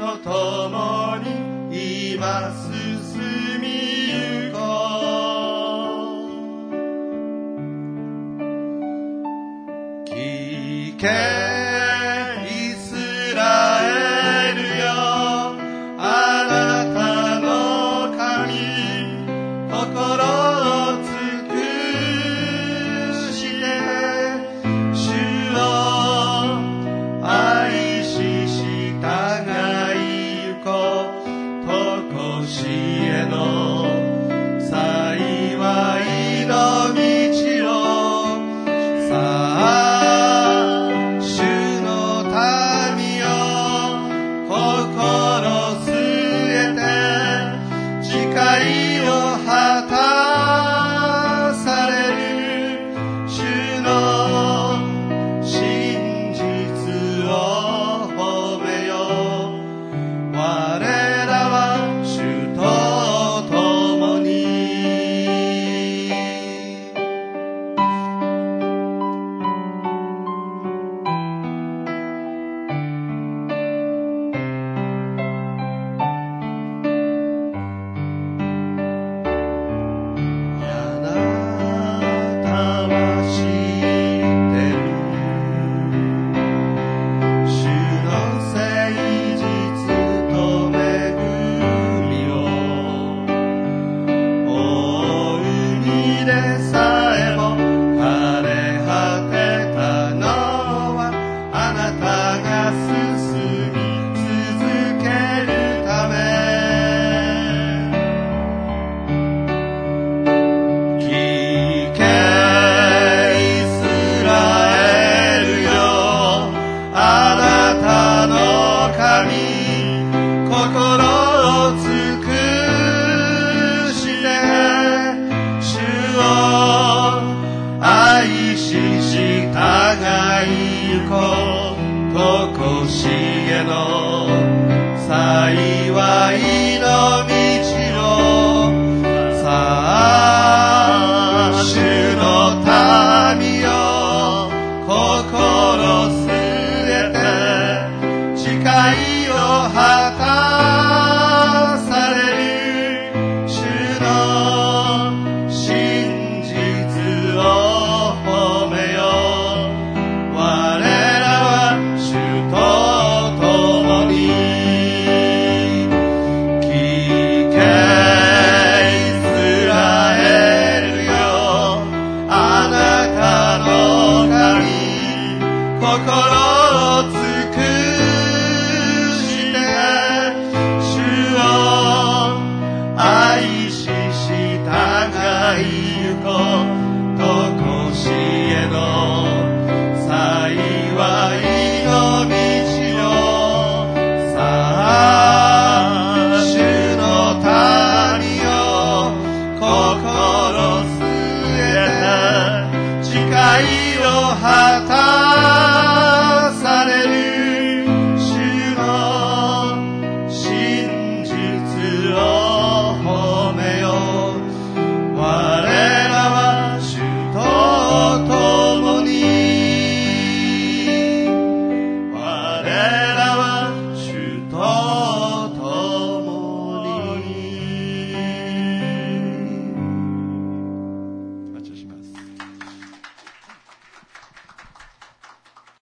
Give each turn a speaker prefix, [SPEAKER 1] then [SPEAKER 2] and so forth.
[SPEAKER 1] と共に今進みゆこう。聞けイスラエルよ、あなたの神、心を尽くして主を愛し従いゆこう。とこしえの幸いの道を、さあ主の民よ、心据えて誓いを果たされる主の真実を褒めよう。我らは主と共に。あなたは知ってる、主の誠実と恵みを。大海でさえも枯れ果てたのは、あなたが進み続けるため。聞けイスラエルよ、あなたの神、心を尽くして主を愛し従いゆこう。とこしえの幸いの道を、さあ主の民よ、心据えて誓いを果た